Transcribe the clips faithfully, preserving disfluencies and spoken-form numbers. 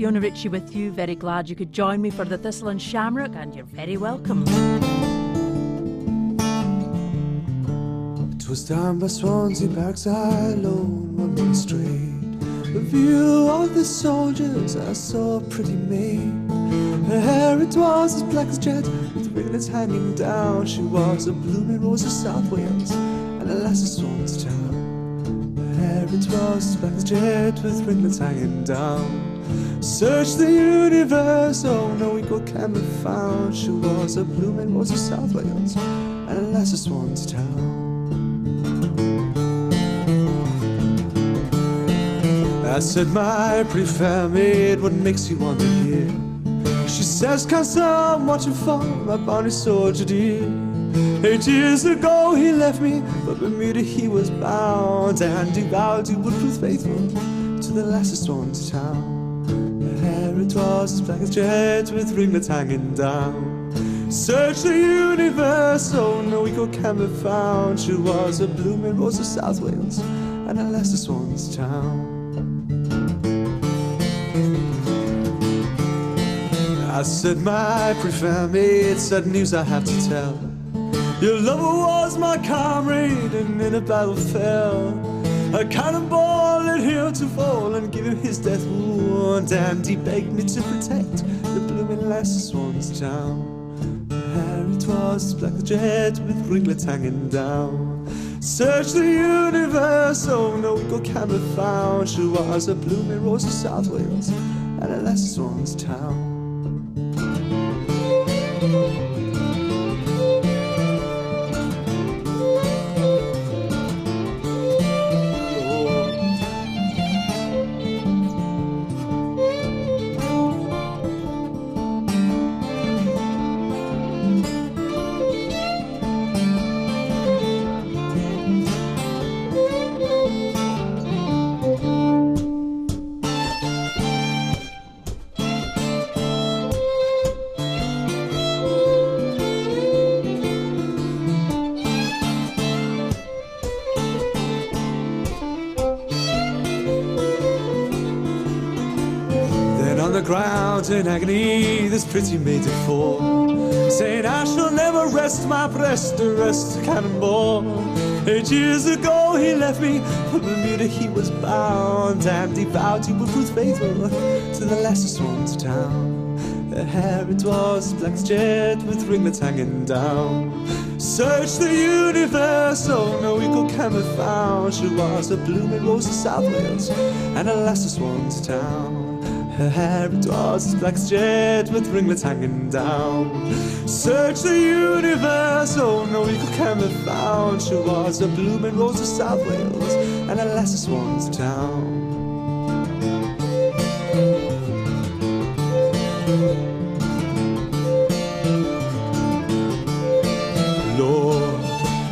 Fiona Ritchie with you. Very glad you could join me for the Thistle and Shamrock, and you're very welcome. It was down by Swansea Barracks I alone one way straight. A view of the soldiers I saw a pretty maid. Her hair it was as black as jet, with ringlets hanging down. She was a blooming rose of South Wales, and a lass of Swan's town. Her hair it was as black as jet, with ringlets hanging down. Search the universe, oh no equal can be found. She was a blooming rose of South Wales, and a lass of Swan's town. I said, my pretty fair maid, what makes you want to hear? She says, cause I'm watching for my bonny soldier dear. Eight years ago he left me, but Bermuda he was bound, and he vowed he would prove faithful to the lass of Swan's town. Her hair it was as black as jet, with ringlets hanging down. Search the universe, oh no equal can be found. She was a blooming rose of South Wales, and a lass of Swan's town. I said, my pretty fair maid, sad news I have to tell. Your lover was my comrade, and in a battle fell. A cannonball led him to fall and give him his death wound, and he begged me to protect the blooming lass of Swan's town. Her hair it was as black as jet, with ringlets hanging down. Search the universe, oh no equal can be found. She was a blooming rose of South Wales, and a lass of Swan's town. Ground in agony, this pretty maid did fall, saying, I shall never rest my breast to rest a cannonball. Eight years ago he left me, for Bermuda he was bound, and he vowed he would prove faithful to the lass of Swan's town. Her hair it was black as jet, with ringlets hanging down. Search the universe, oh no equal can be found. She was a blooming rose of South Wales, and a lass of Swan's town. Her hair it was as black as jet, with ringlets hanging down. Search the universe, oh no equal can be found. She was a blooming rose of South Wales, and a lass of Swan's town. Lord,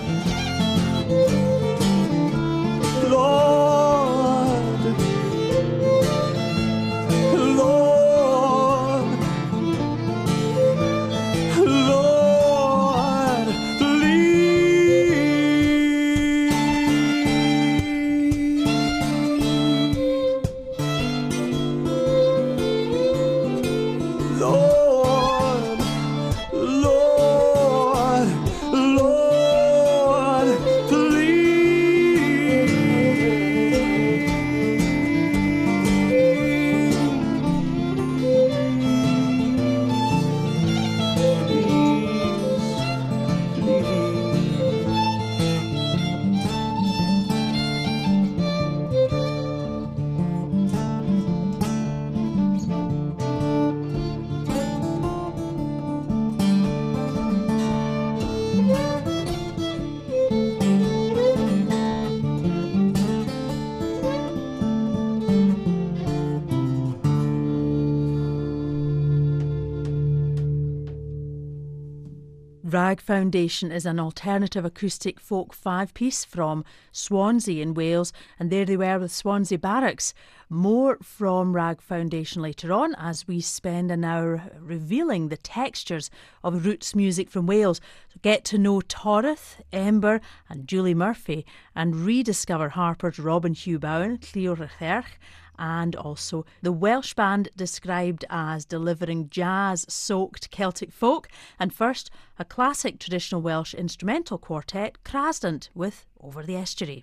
Rag Foundation is an alternative acoustic folk five-piece from Swansea in Wales, and there they were with Swansea Barracks More from Rag Foundation later on as we spend an hour revealing the textures of roots music from Wales. So get to know Torith, Ember and Julie Murphy and rediscover Harper's Robin Hugh Bowen, Cleo Recherch, and also the Welsh band described as delivering jazz-soaked Celtic folk. And first, a classic traditional Welsh instrumental quartet, Crasdant, with Over the Estuary.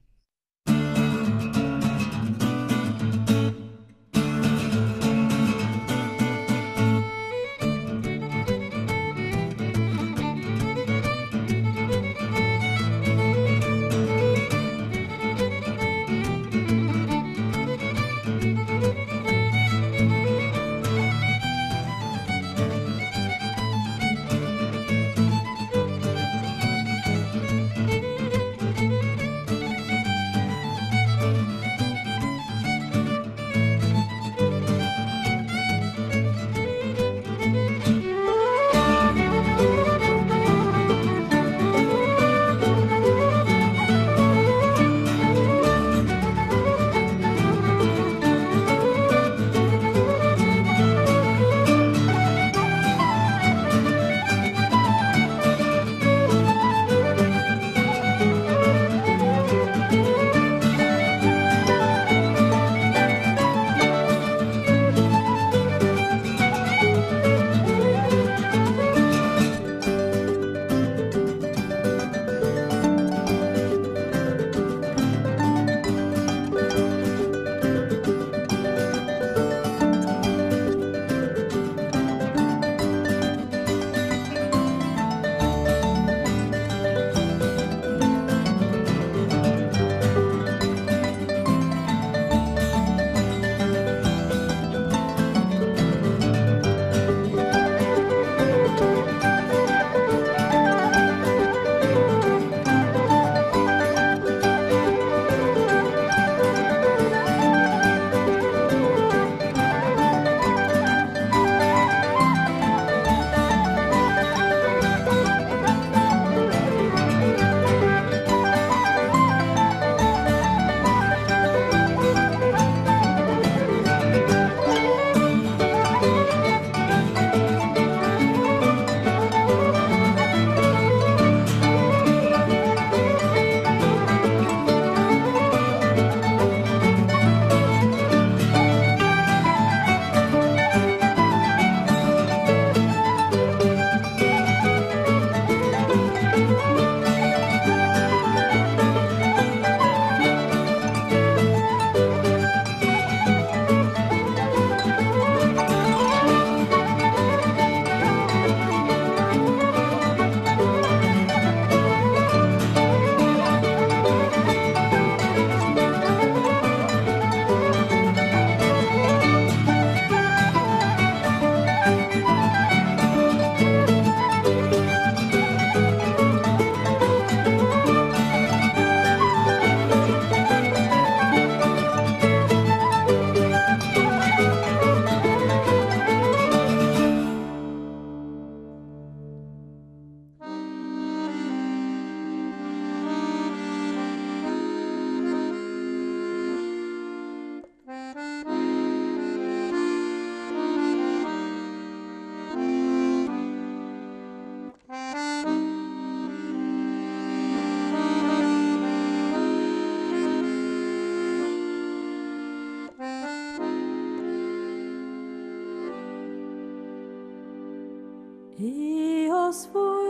Eos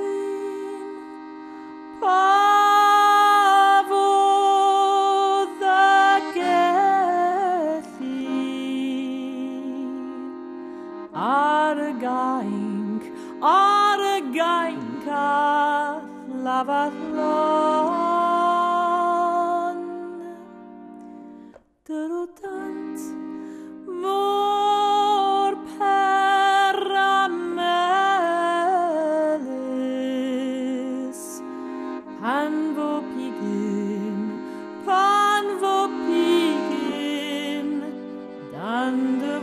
fuin pavodd y gelli ar y gainc, ar y gainc a lafallon. Dyrw dant mor peramelus pan fo pigyn, pan fo pigyn dan dy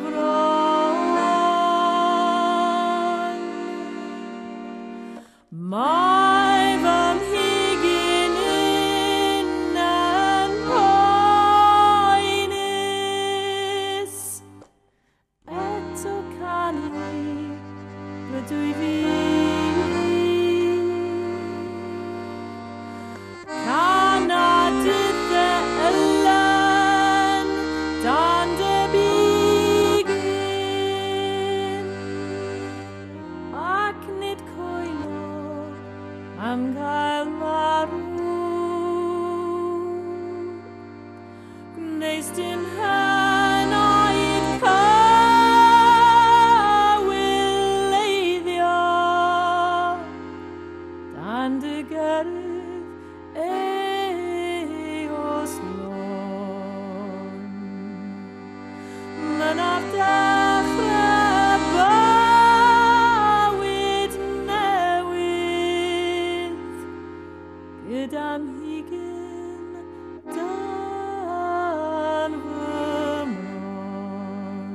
fron. Mae fy mhigyn am gael marw. Gwneist dim hyn oed cawyl eiddio dan dy gyrff eos lon. Mynaf dechrau bywyd newydd gyda'n higyn dan fy mron.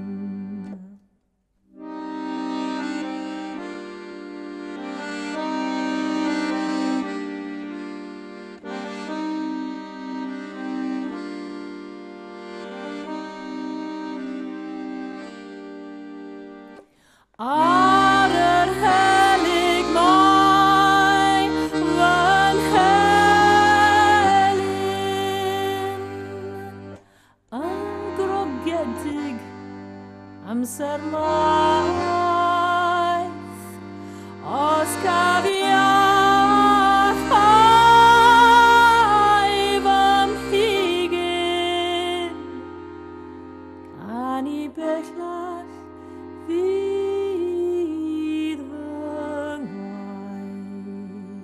Ar yr helyg mae fy'n helyn yn grogedig amser maith os cafiach ai fy mhigyn can I bellach fydd fy ngwaith.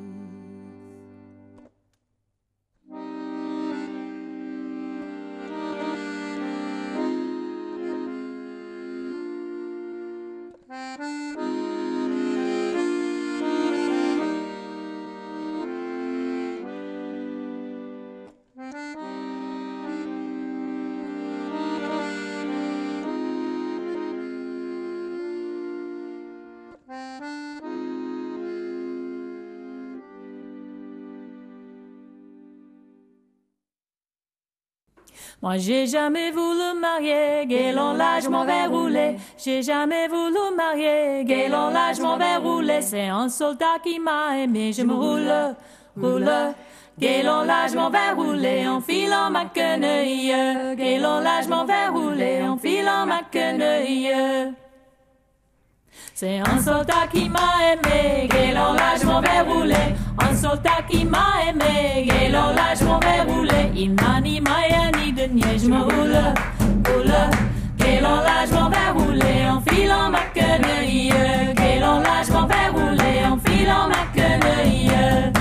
Moi j'ai jamais voulu marier, guélan là je m'en vais rouler. J'ai jamais voulu marier, guélan là je m'en vais rouler. C'est un soldat qui m'a aimé, je me roule, roule. Guélan là je m'en vais rouler en filant ma quenouille. Guélan là je m'en vais rouler en filant ma quenouille. C'est un soldat qui m'a aimé, guélan là je m'en vais rouler. Un soldat qui m'a aimé, guélan là je m'en vais rouler. Il n'a ni maille ni denier, je me roule, roule. Guélan là je m'en vais rouler en filant ma quenouille. Guélan là je m'en vais rouler en filant ma quenouille.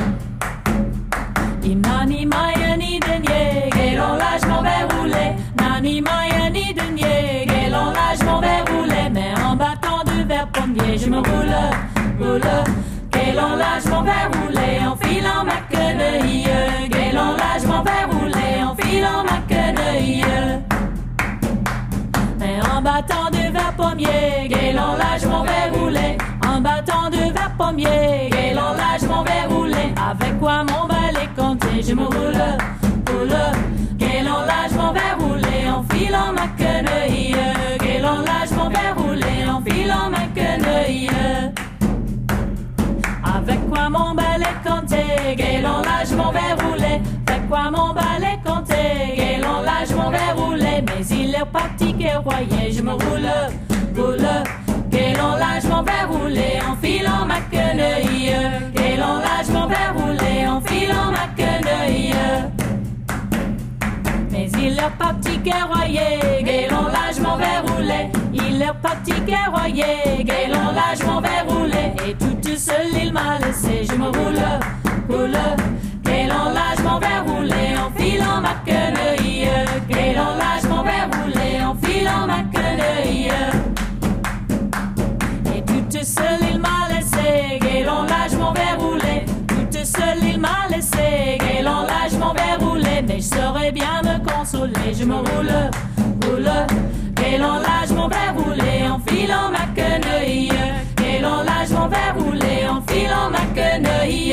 Il n'a ni maille ni denier, guélan là je m'en vais rouler. N'a ni maille ni denier, guélan là je m'en vais rouler. Mais en battant de vers pommier, je me roule, roule. Guélan là je m'en vais rouler en filant ma quenouille. Guélan là je m'en vais rouler en filant ma quenouille. Mais en battant de vers pommier, guélan là je m'en vais rouler. En battant de vers pommier, guélan là je m'en vais rouler. Avec quoi mon bal est compté, je me roule, roule. Guélan là je m'en vais rouler en filant ma quenouille. Guélan là je m'en vais rouler en filant ma quenouille. Avec quoi mon bal est compté, guélan là je m'en vais rouler. Avec quoi mon bal est compté, guélan là je m'en vais rouler. Mais il est parti guerroyer, je me roule, roule. Guélan là je m'en vais rouler en filant ma quenouille. Guélan là je m'en vais rouler en filant ma quenouille. Mais il est parti guerroyer, guélan là je m'en vais rouler. Il est parti guerroyer, guélan là je m'en vais rouler. Et tout seul il m'a laissé, je me roule, roule. Guélan là je m'en vais rouler en filant ma quenouille. Guélan là je m'en vais rouler en filant ma quenouille. Et tout seul il m'a laissé, guélan là je m'en vais rouler. Tout seul il m'a laissé, guélan là je m'en vais rouler. Mais je saurais bien me consoler, je me roule, roule. Guélan là je m'en vais rouler en filant ma quenouille. Guélan là je m'en vais rouler en filant ma quenouille.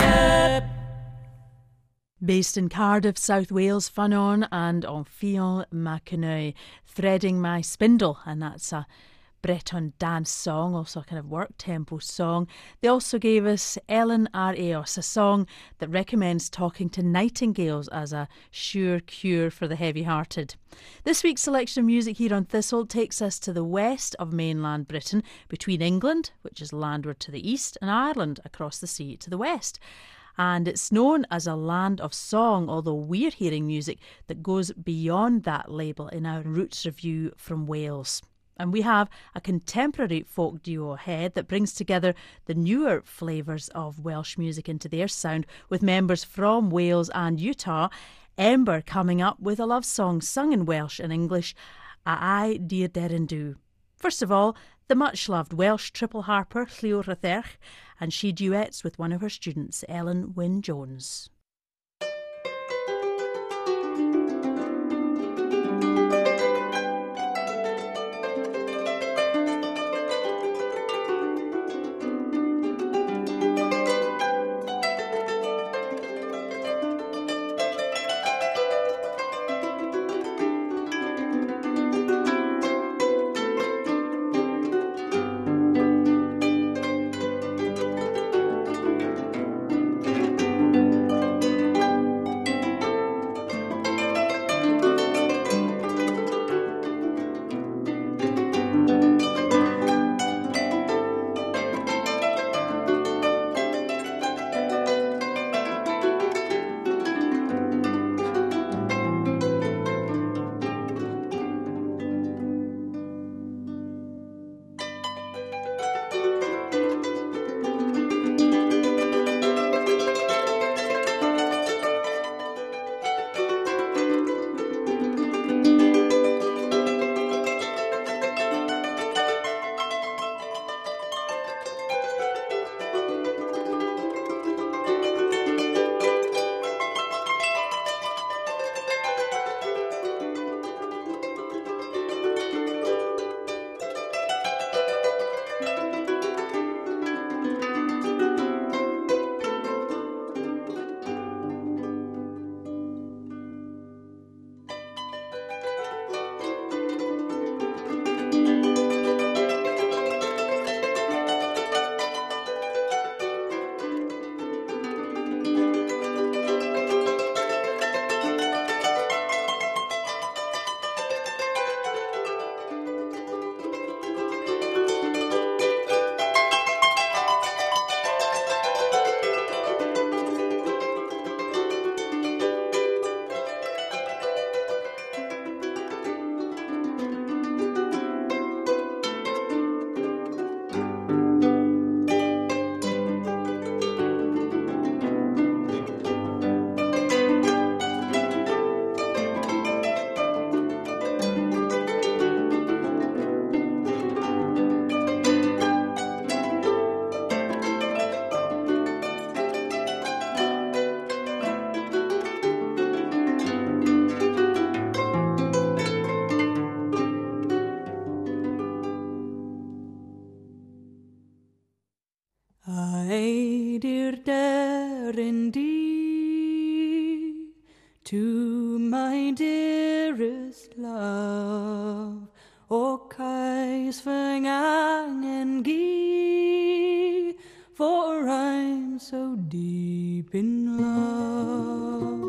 Based in Cardiff, South Wales, Fanon and on Fion Mackinoy, Threading My Spindle, and that's a Breton dance song, also a kind of work tempo song. They also gave us Ellen Ar Eos, a song that recommends talking to nightingales as a sure cure for the heavy-hearted. This week's selection of music here on Thistle takes us to the west of mainland Britain, between England, which is landward to the east, and Ireland across the sea to the west. And it's known as a land of song, although we're hearing music that goes beyond that label in our Roots Review from Wales. And we have a contemporary folk duo ahead that brings together the newer flavours of Welsh music into their sound, with members from Wales and Utah. Ember coming up with a love song sung in Welsh and English, A Ai Dir Derendw. First of all, the much-loved Welsh triple harper Llio Rhydderch, and she duets with one of her students, Ellen Wyn-Jones. Ai dir derendw to my dearest love, o cais fy ngangen gi, for I'm so deep in love.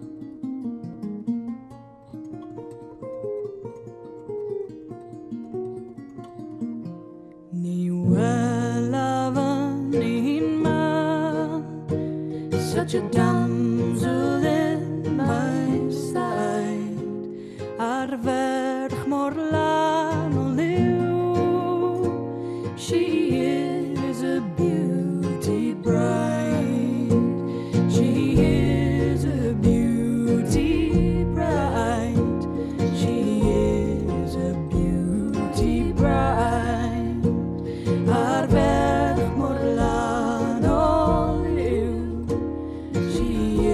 Ni welavan ni'n man, such a damsel in my sight, ar ferch mor lan o liw, she is a beauty bright, she is a beauty bright, she is a beauty bright, ar ferch mor lan o liw, she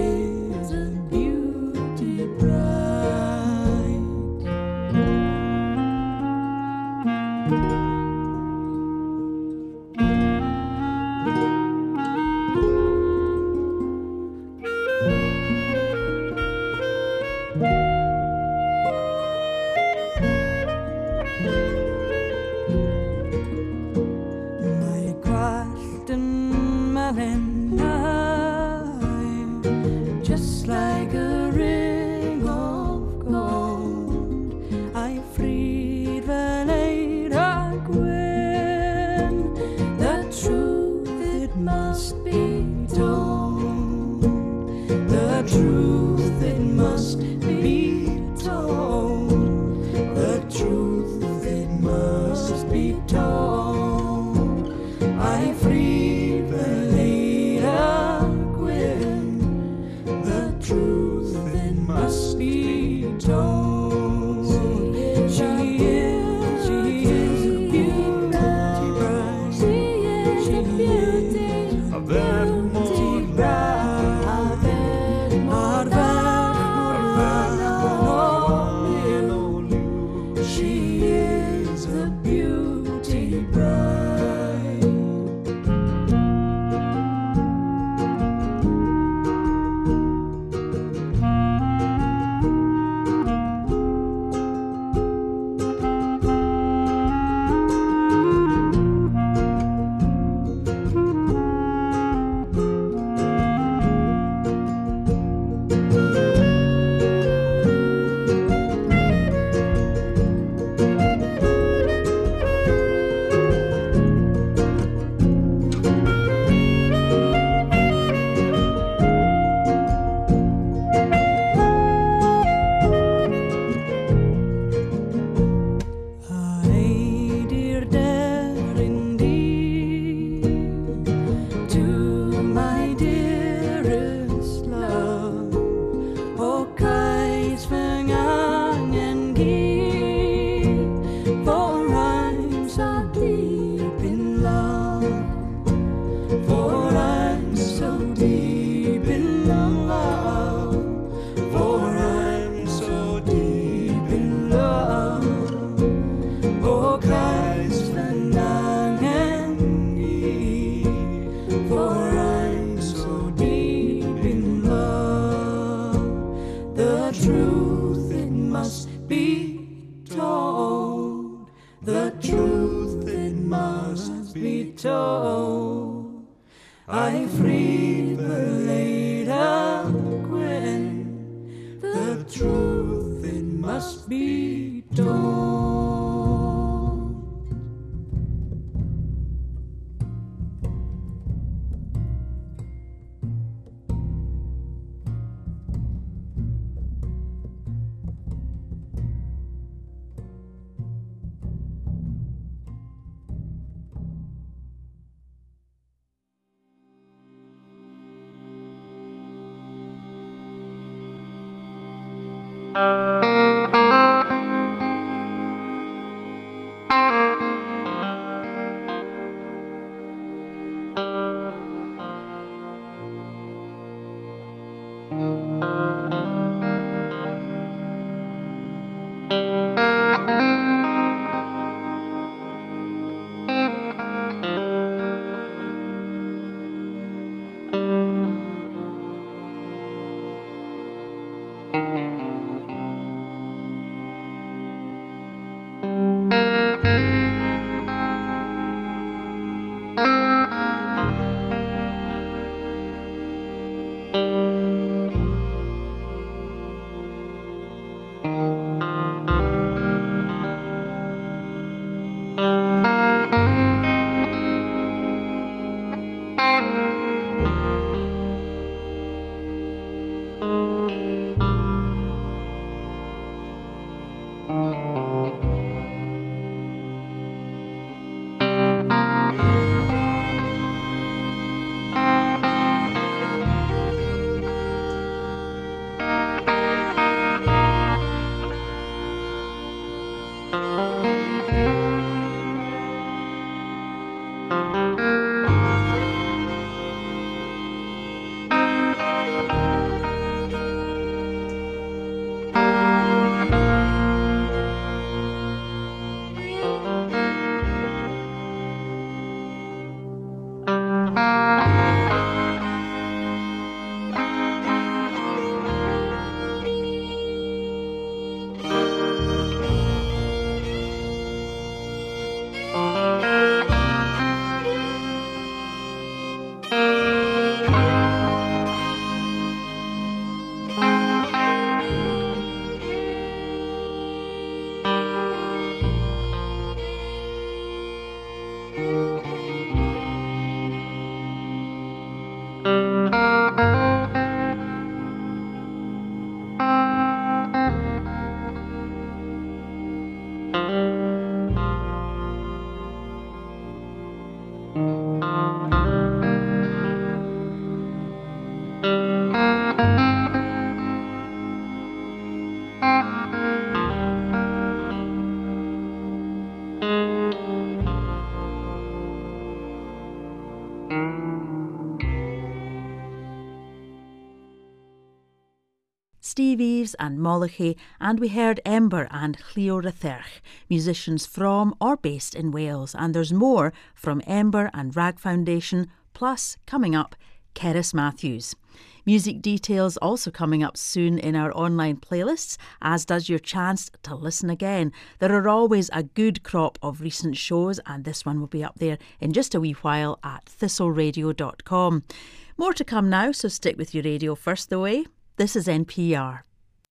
Steve Eves and Mollichy, and we heard Ember and Cleo Ratherch, musicians from or based in Wales. And there's more from Ember and Rag Foundation, plus, coming up, Cerys Matthews. Music details also coming up soon in our online playlists, as does your chance to listen again. There are always a good crop of recent shows, and this one will be up there in just a wee while at thistle radio dot com. More to come now, so stick with your radio first the way. This is N P R.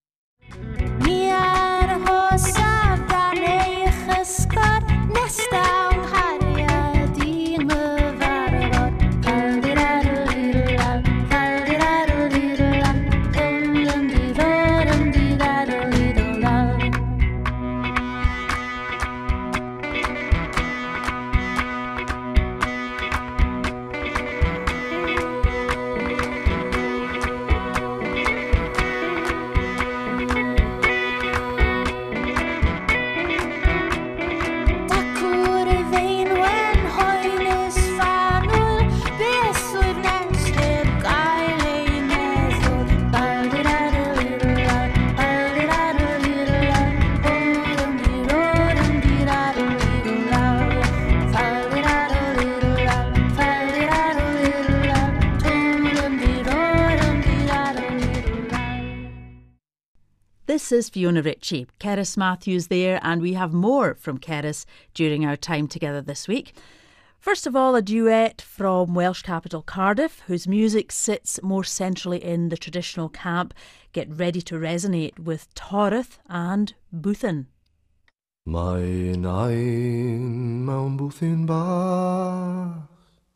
This is Fiona Ritchie, Cerys Matthews there, and we have more from Cerys during our time together this week. First of all, a duet from Welsh capital Cardiff, whose music sits more centrally in the traditional camp. Get ready to resonate with Toreth and Bwthyn. Mae'n ein mewn bwthyn bach,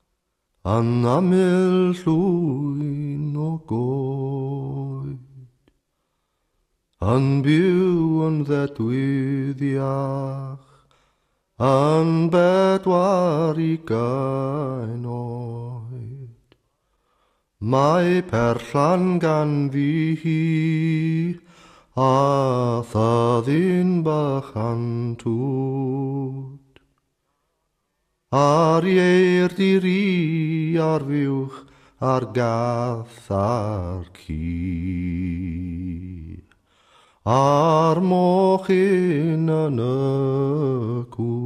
anaml llwyn o goed. Yn byw yn ddedwyddiach, yn bedwar ugain oed. Mae perllan ganddi hi, a thadyn bachan tŵt. Ar ieir diri ar fiwch ar gath ar ci. Ar mochyn yn y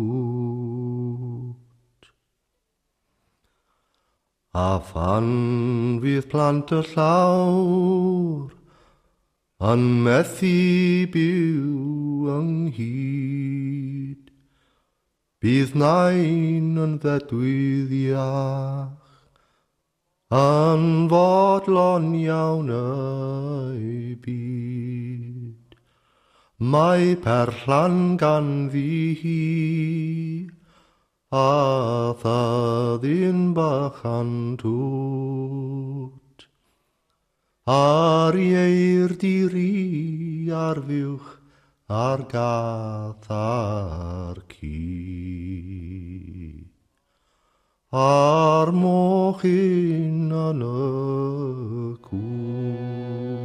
cwt. A phan fydd plant y llawr yn methu byw ynghyd, bydd nain yn ddedwyddiach yn fodlon iawn ei byd. Mae perllan ganddi hi a thadyn bachan tŵt. Ar ieir diri ar fiwch ar gath ar ci. Ar mochyn yn y cwt.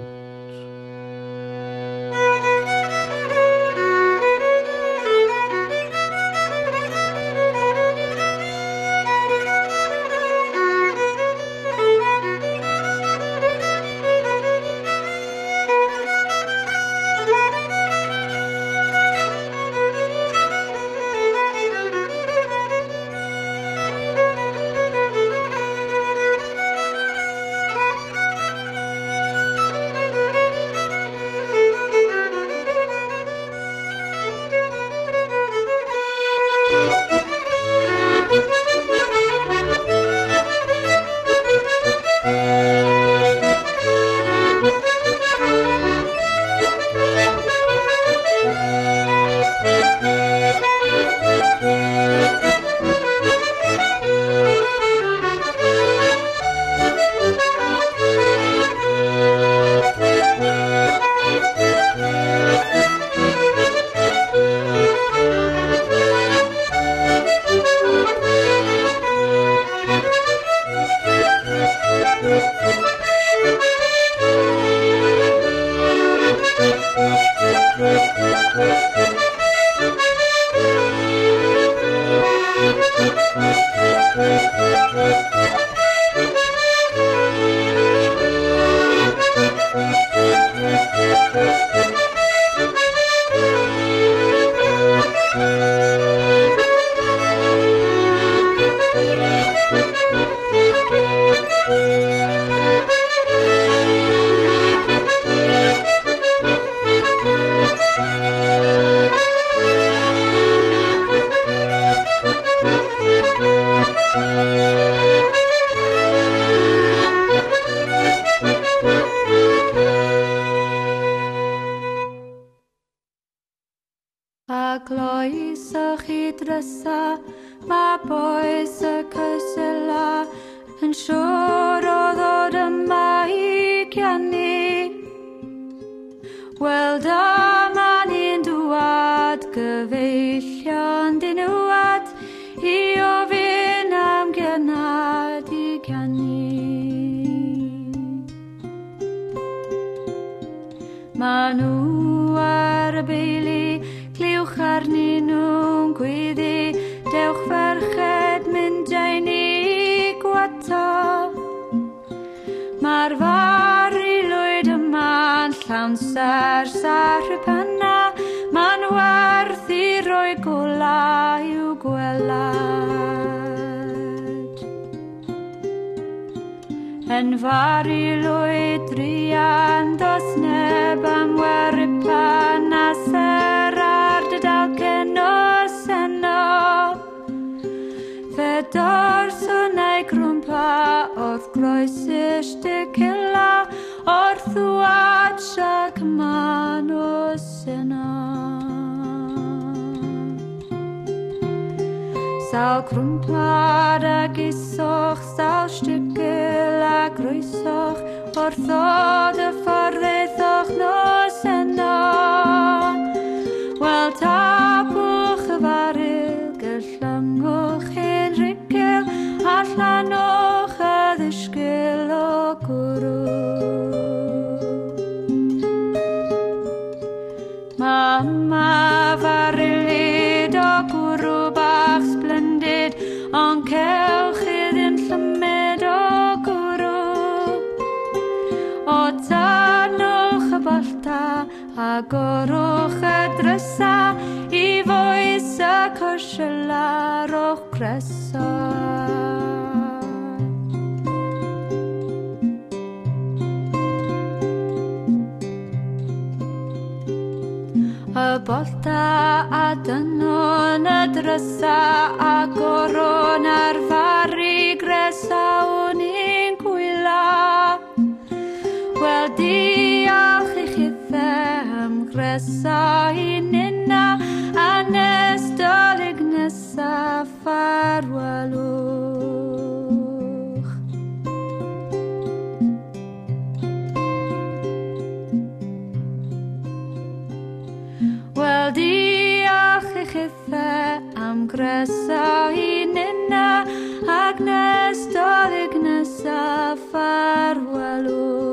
Yn fari lwyd rian dos neb am werypan a ser ar dy dalcen o seno. Fe dorswnau grwmpa oedd groesish dy cila o'r thwad siag man o seno. Sawl crwmpad ag isoch, sawl stygil a groesoch, wrth ddod y ffordd eithoch nos eno. Wel tapwch y faryl, gyllangwch ein rygil, allanwch y ddisgyl o gwrw. Botanwch y bollta a gorwch y drysa I fwys y cwrsilar o'ch greso. Y bollta a dynwn y drysa a goron ar fari gresawn i'n gwyla. Wel diolch I chithe am gresa I nina a nes dolyg nesa farwelwch. Wel diolch I chithe am gresa I nina ag nes dolyg nesa farwelwch.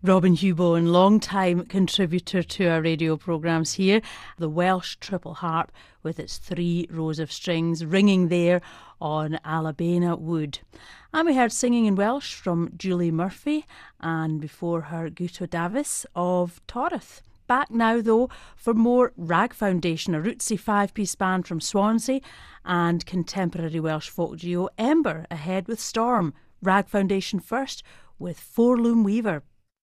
Robin Hewbone, long-time contributor to our radio programmes here. The Welsh triple harp with its three rows of strings ringing there on Alabama wood. And we heard singing in Welsh from Julie Murphy, and before her Guto Davis of Torith. Back now though for more Rag Foundation, a rootsy five-piece band from Swansea, and contemporary Welsh folk duo Ember ahead with Storm. Rag Foundation first with Four Loom Weaver.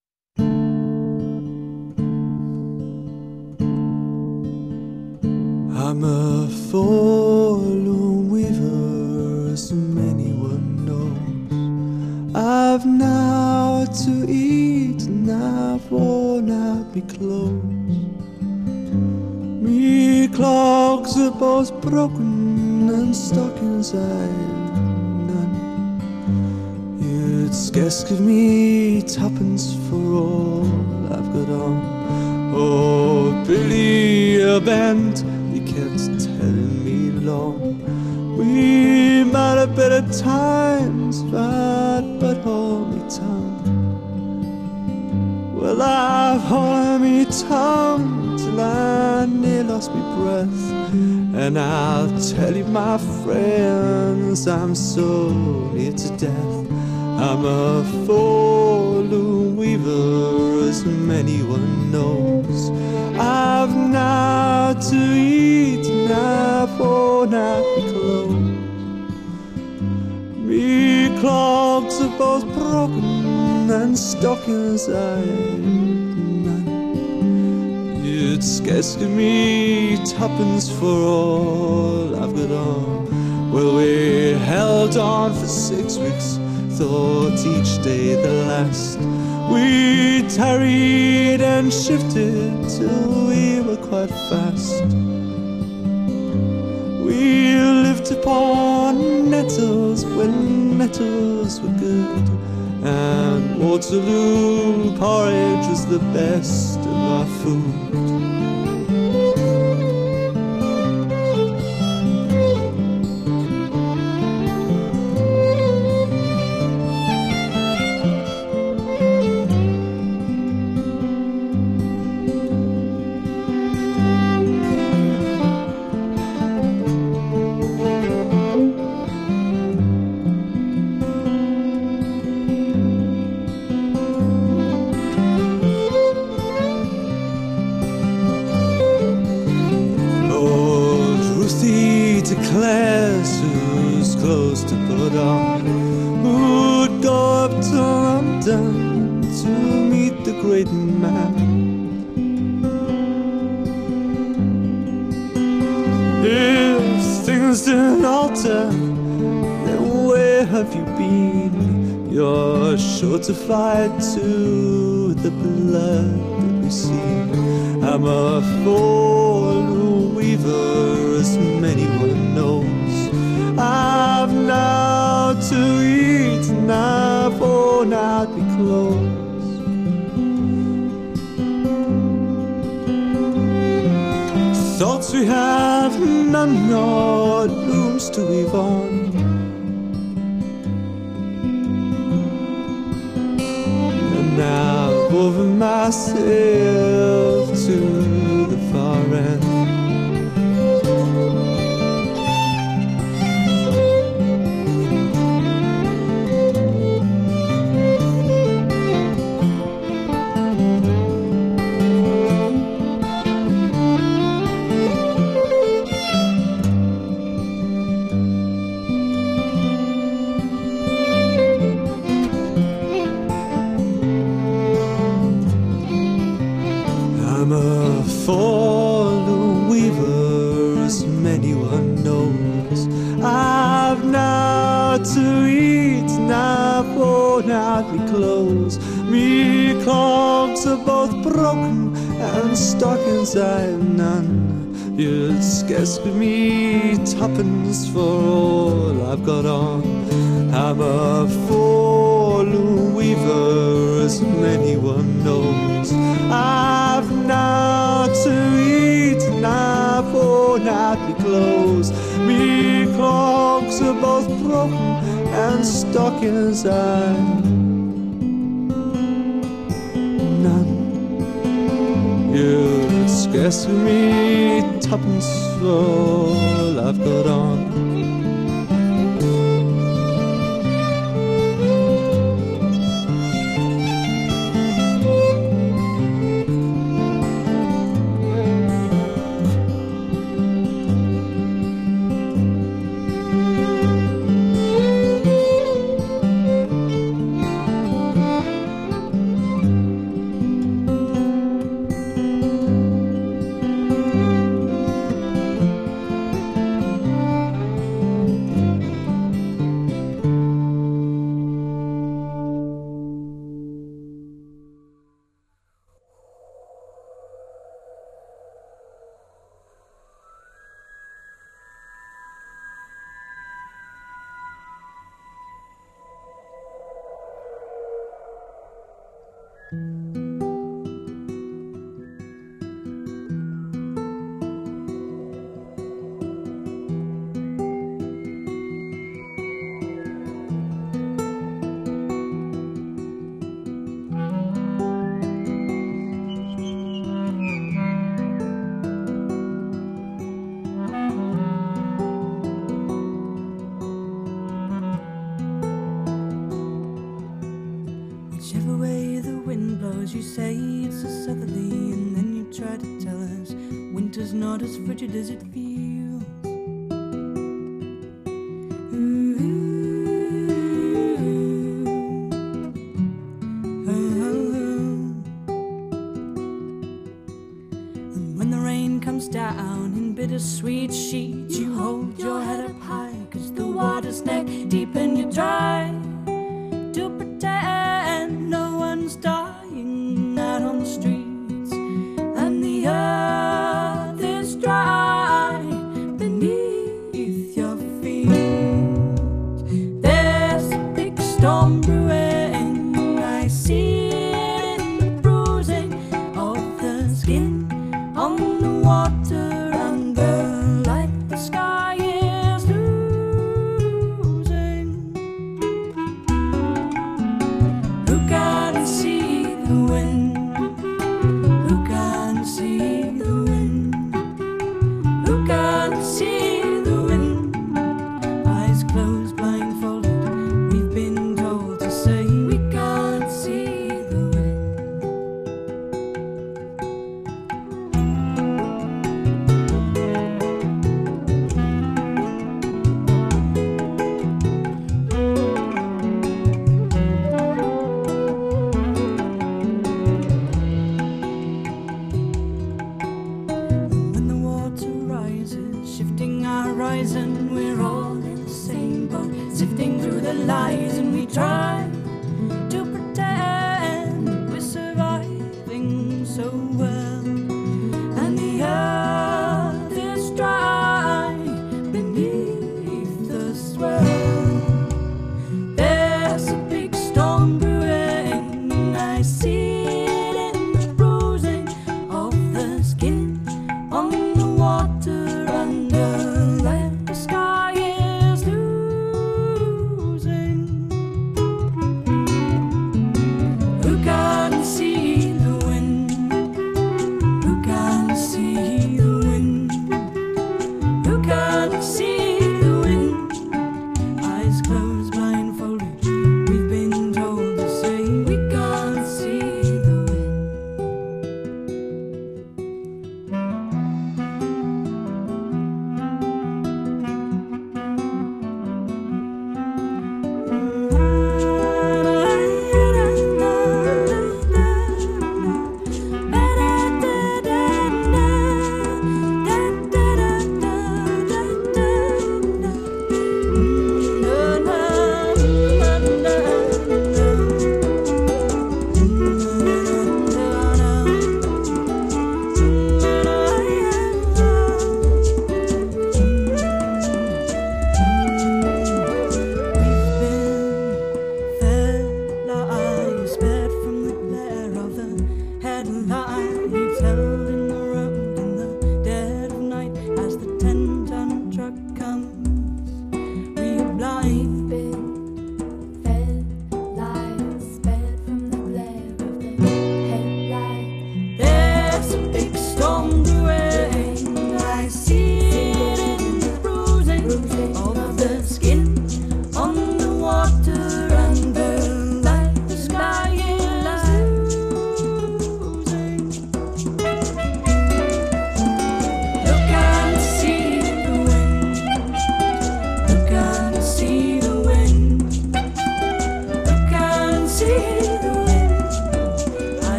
I'm a four-loom weaver, as anyone knows. I've now to eat, and I've worn out me clothes. Me clogs are both broken, and stockings I've none. You'd scarce give me twopence for all I've got on. Oh, Billy, a band, you kept telling me long. We might have better times if I'd but hold me tongue. Well, I've held me tongue till I near lost me breath. And I'll tell you, my friends, I'm so near to death. I'm a four-loom weaver, as anyone knows. I've now to eat, and I've worn out me clothes. Me clogs are both broken, and stockings I've none. You'd scarce give me twopence for all I've got on. Well, we held on for six weeks, thought each day the last. We tarried and shifted till we were quite fast. We lived upon nettles when nettles were good, and Waterloo porridge was the best of our food. Declares who's close to put on, who'd go up to London to meet the great man. If things didn't alter, then where have you been? You're sure to fight to the blood that we see. I'm a four-loom weaver, as anyone knows. I've now to eat, and I've worn out me clothes. Thoughts we have none, nor looms to weave on. And now woven myself to the far end. Four-loom weaver, as anyone knows. I've now to eat, and I've worn out me clothes. Me clogs are both broken, and stockings I've none. You'd scarce give me twopence for all I've got on. I'm a four-loom weaver, as anyone knows. I've now to eat, and I've worn out me clothes. Me clogs are both broken, and stockings I've here. It's scarcely me tuppence all I've got on. Whichever way the wind blows, you say it's a southerly, and then you try to tell us winter's not as frigid as it feels. Ooh, oh. And when the rain comes down in bittersweet sheets, you hold your head up high, 'cause the water's neck deep and you're dry. To pretend no one's dying out on the streets, and the earth is dry beneath your feet. There's a big storm brewing, I see it in the bruising of the skin on the water under, like the sky is losing. Who can see the wind? Who can see the wind? Who can see the wind? Eyes closed, blindfolded, we've been told to say we can't see the wind. When the water rises, shifting our horizon, we're all in the same boat, sifting through the lies, and we try to pretend we're surviving so well. And the earth is dry beneath the swell. There's a big storm brewing, I see it in the bruising of the skin on the water under, like the sky is losing.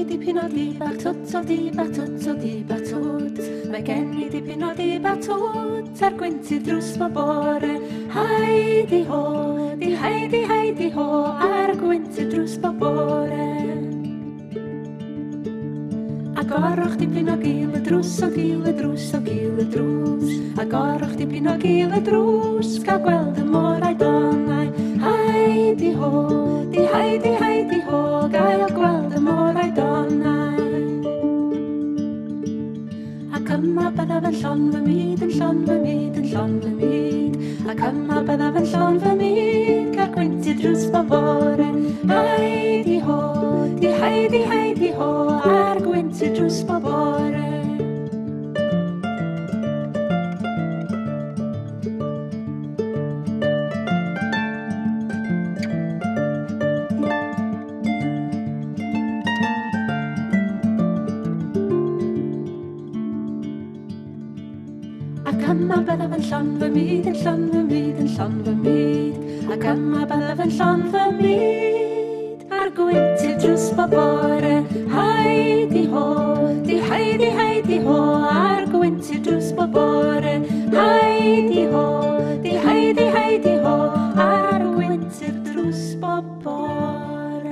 dipyn o dibach twt o dibach twt o dibach twt. Mae gen i dipyn o dibach twt ar gwyntydd drws bo bore. Haidi ho, di haidi haidi ho ar gwyntydd drws bo bore. Agorwch dipyn o gil y drws o gil y drws o gil y drws. Agorwch dipyn o gil y drws, gael gweld y morau donau. Haidi ho, di haidi haidi ho, gael gweld y morau donau. Ac yma byddaf yn llon fy myd, yn llon fy myd, yn llon fy myd. Ac yma byddaf yn llon fy myd, gael gwyntydd drws bo bore. Haidi ho, di haidi haidi ho, ar gwyntydd drws bo bore. Ac yma byddaf yn llon fy myd, yn llon fy myd, yn llon fy myd. Ac yma byddaf yn llon fy myd, ar gwyntydd drws bo bore. Haidi ho, di haidi haidi ho, ar gwyntydd drws bo bore. Haidi ho, di haidi haidi ho, ar gwyntydd drws bo bore.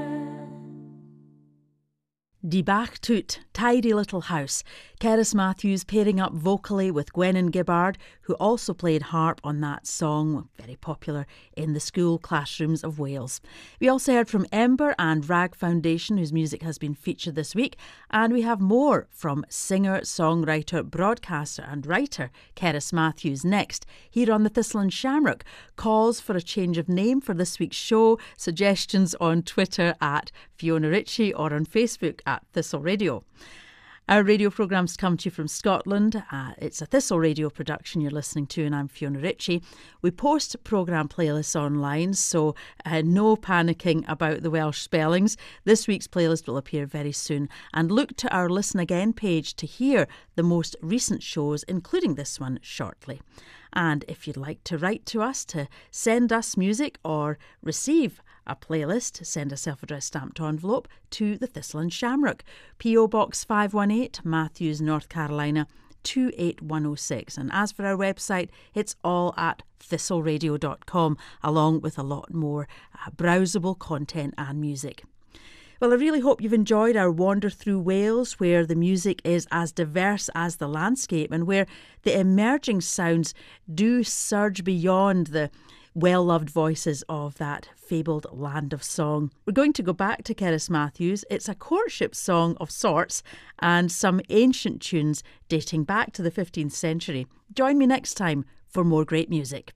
Die Bach Toot, Tidy Little House. Cerys Matthews pairing up vocally with Gwenan Gibbard, who also played harp on that song, very popular in the school classrooms of Wales. We also heard from Ember and Rag Foundation, whose music has been featured this week, and we have more from singer, songwriter, broadcaster and writer Cerys Matthews next, here on the Thistle and Shamrock. Calls for a change of name for this week's show, suggestions on Twitter at Fiona Ritchie or on Facebook at Thistle Radio. Our radio programmes come to you from Scotland. Uh, it's a Thistle Radio production you're listening to, and I'm Fiona Ritchie. We post programme playlists online, so uh, no panicking about the Welsh spellings. This week's playlist will appear very soon. And look to our Listen Again page to hear the most recent shows, including this one, shortly. And if you'd like to write to us to send us music or receive a playlist, send a self-addressed stamped envelope to the Thistle and Shamrock, P O Box five one eight, Matthews, North Carolina two eight one oh six. And as for our website, it's all at thistle radio dot com, along with a lot more uh, browsable content and music. Well, I really hope you've enjoyed our wander through Wales, where the music is as diverse as the landscape and where the emerging sounds do surge beyond the well-loved voices of that fabled land of song. We're going to go back to Cerys Matthews. It's a courtship song of sorts and some ancient tunes dating back to the fifteenth century. Join me next time for more great music.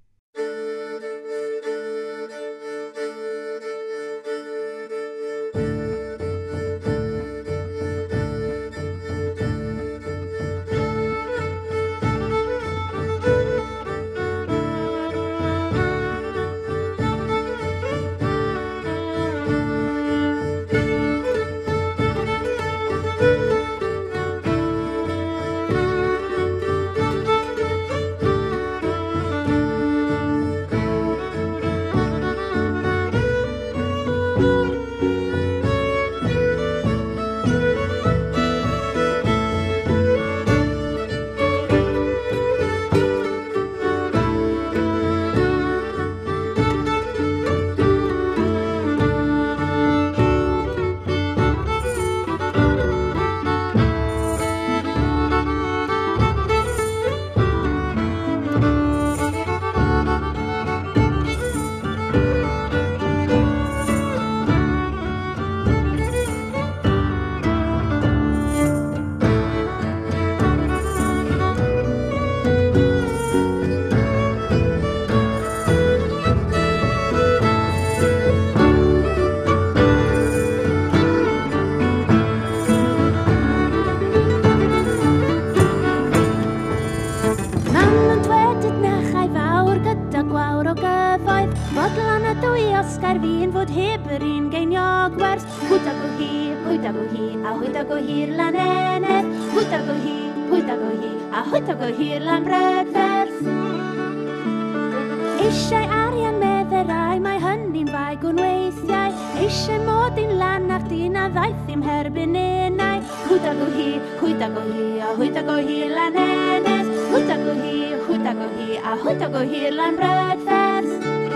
Eisiau arian meddwl y rai mae hynny'n fai gwnweithiau eisiau mod i'n lanach dyn a ddaeth i'm herbyn enau hwdag o hi, hwdag o hi a hwdag o hi lan enes hwdag o hi, hwdag o hi a hwdag o hi lan brydferth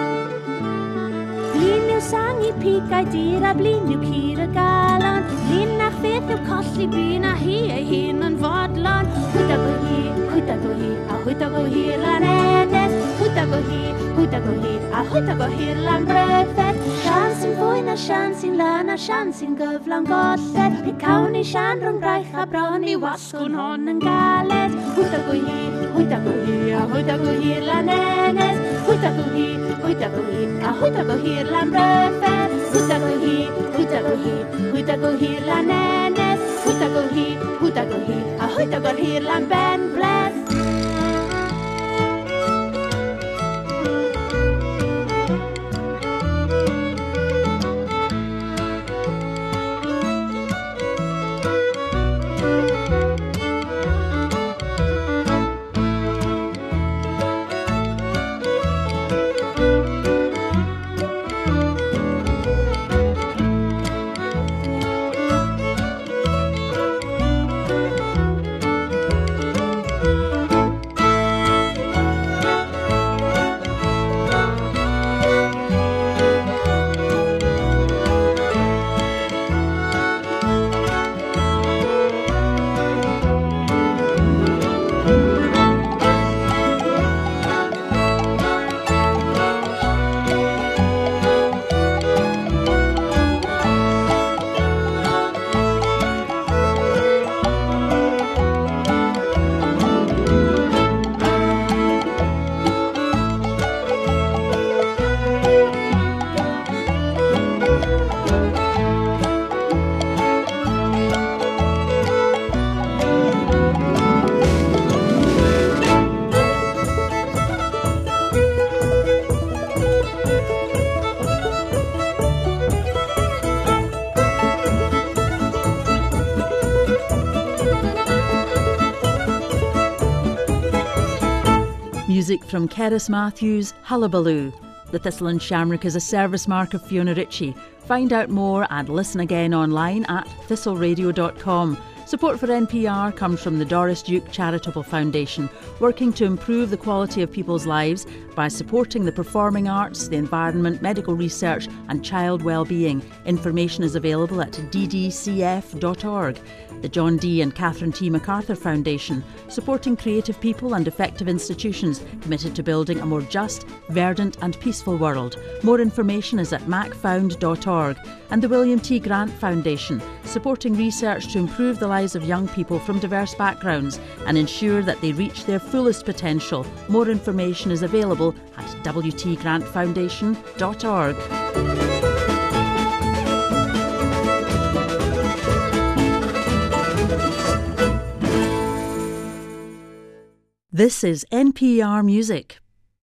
Blin yw sang i pigau dir a blin yw cyr y galon Blin a'ch beth yw colli byn a hi ei hun yn fodlon Hwdag o hi, hwdag o hi a hwdag o hi lan enes Hwdag o hi, hwdag o hi a hwdag o hi lan brydferth Sian sy'n fwy na sian sy'n lan a sian sy'n gyflawn golled Ni cawn i sian rhwng braich a bron i wasgwn hon yn galed Hwdag o hi, hwdag o hi a hwdag o hi lan enes Hwdag o hi, hwdag o hi a hwdag o hi lan brydferth Hwdag o hi, hwdag o hi, hwdag o hi lan enes Hwdag o hi, hwdag o hi a hwdag o hi lan ben bleth Music from Cerys Matthews, Hullabaloo. The Thistle and Shamrock is a service mark of Fiona Ritchie. Find out more and listen again online at thistle radio dot com. Support for N P R comes from the Doris Duke Charitable Foundation, working to improve the quality of people's lives by supporting the performing arts, the environment, medical research and child well-being. Information is available at d d c f dot org. The John D and Catherine T MacArthur Foundation, supporting creative people and effective institutions committed to building a more just, verdant and peaceful world. More information is at mac found dot org. And the William T Grant Foundation, supporting research to improve the lives of young people from diverse backgrounds and ensure that they reach their fullest potential. More information is available at w t grant foundation dot org. This is N P R Music.